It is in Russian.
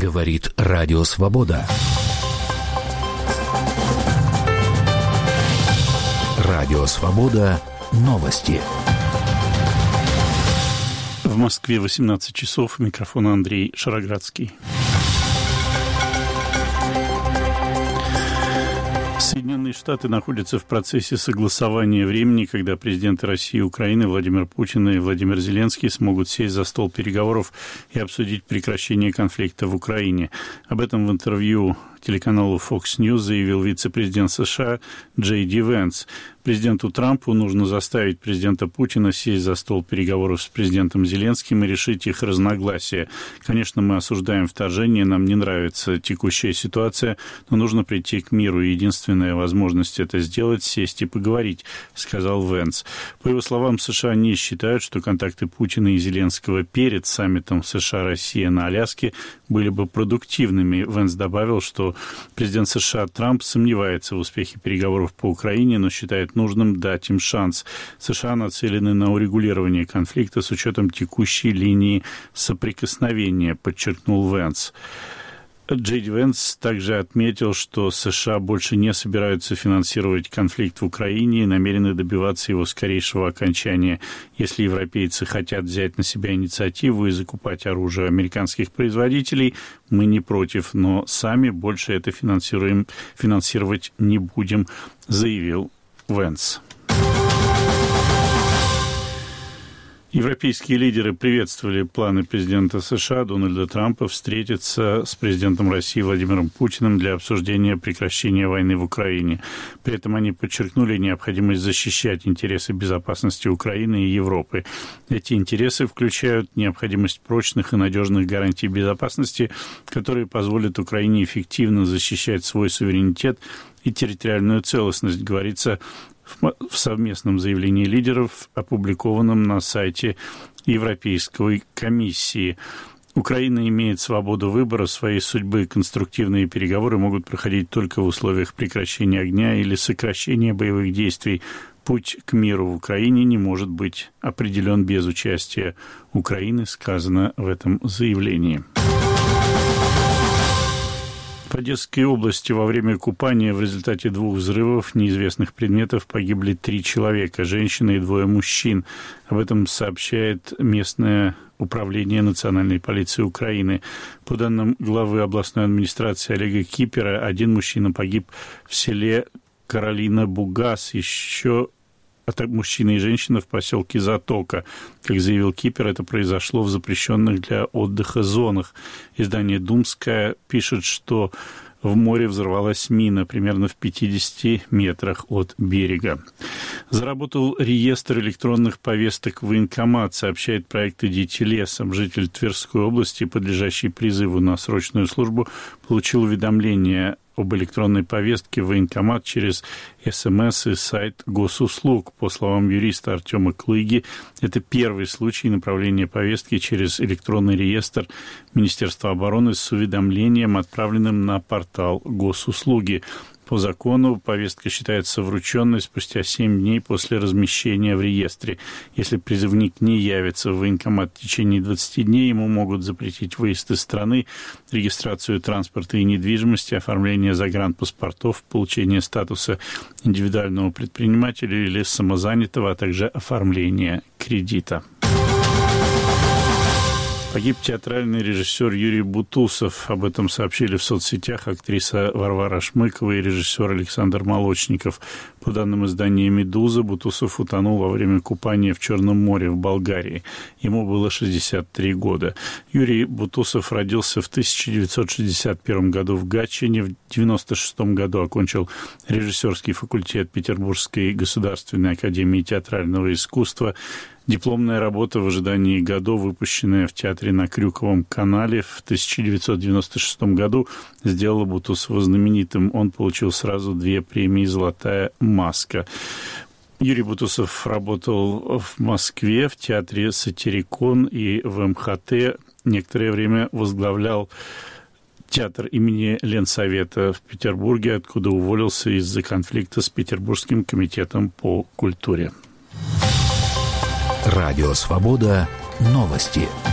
Говорит Радио Свобода. Радио Свобода. Новости. В Москве 18 часов. Микрофон Андрей Шароградский. Соединенные Штаты находятся в процессе согласования времени, когда президенты России и Украины Владимир Путин и Владимир Зеленский смогут сесть за стол переговоров и обсудить прекращение конфликта в Украине. Об этом в интервью телеканалу Fox News заявил вице-президент США Джей Ди Венс. Президенту Трампу нужно заставить президента Путина сесть за стол переговоров с президентом Зеленским и решить их разногласия. Конечно, мы осуждаем вторжение, нам не нравится текущая ситуация, но нужно прийти к миру. И единственная возможность это сделать — сесть и поговорить, сказал Венс. По его словам, США не считают, что контакты Путина и Зеленского перед саммитом США-Россия на Аляске были бы продуктивными. Венс добавил, что президент США Трамп сомневается в успехе переговоров по Украине, но считает нужным дать им шанс. США нацелены на урегулирование конфликта с учетом текущей линии соприкосновения, подчеркнул Венс. Джей Ди Венс также отметил, что США больше не собираются финансировать конфликт в Украине и намерены добиваться его скорейшего окончания. Если европейцы хотят взять на себя инициативу и закупать оружие американских производителей, мы не против, но сами больше это финансировать не будем, заявил Венс. Европейские лидеры приветствовали планы президента США Дональда Трампа встретиться с президентом России Владимиром Путиным для обсуждения прекращения войны в Украине. При этом они подчеркнули необходимость защищать интересы безопасности Украины и Европы. Эти интересы включают необходимость прочных и надежных гарантий безопасности, которые позволят Украине эффективно защищать свой суверенитет и территориальную целостность, говорится в совместном заявлении лидеров, опубликованном на сайте Европейской комиссии. Украина имеет свободу выбора своей судьбы. Конструктивные переговоры могут проходить только в условиях прекращения огня или сокращения боевых действий. Путь к миру в Украине не может быть определен без участия Украины, сказано в этом заявлении. В Одесской области во время купания в результате 2 взрывов неизвестных предметов погибли 3 человека, женщина и 2 мужчин. Об этом сообщает местное управление национальной полиции Украины. По данным главы областной администрации Олега Кипера, 1 мужчина погиб в селе Каролина-Бугас, еще мужчина и женщина в поселке Затока. Как заявил Кипер, это произошло в запрещенных для отдыха зонах. Издание «Думская» пишет, что в море взорвалась мина примерно в 50 метрах от берега. Заработал реестр электронных повесток «Военкомат», сообщает проект «Идите лесом». Житель Тверской области, подлежащий призыву на срочную службу, получил уведомление об электронной повестке в военкомат через СМС и сайт госуслуг. По словам юриста Артема Клыги, это первый случай направления повестки через электронный реестр Министерства обороны с уведомлением, отправленным на портал госуслуги. По закону повестка считается врученной спустя 7 дней после размещения в реестре. Если призывник не явится в военкомат в течение 20 дней, ему могут запретить выезд из страны, регистрацию транспорта и недвижимости, оформление загранпаспортов, получение статуса индивидуального предпринимателя или самозанятого, а также оформление кредита. Погиб театральный режиссер Юрий Бутусов. Об этом сообщили в соцсетях актриса Варвара Шмыкова и режиссер Александр Молочников. По данным издания «Медуза», Бутусов утонул во время купания в Черном море в Болгарии. Ему было 63 года. Юрий Бутусов родился в 1961 году в Гатчине. В 1996 году окончил режиссерский факультет Петербургской государственной академии театрального искусства. Дипломная работа «В ожидании Годо», выпущенная в театре на Крюковом канале в 1996 году, сделала Бутусова знаменитым. Он получил сразу 2 премии «Золотая маска». Юрий Бутусов работал в Москве в театре «Сатирикон» и в МХТ. Некоторое время возглавлял театр имени Ленсовета в Петербурге, откуда уволился из-за конфликта с Петербургским комитетом по культуре. Радио «Свобода». Новости.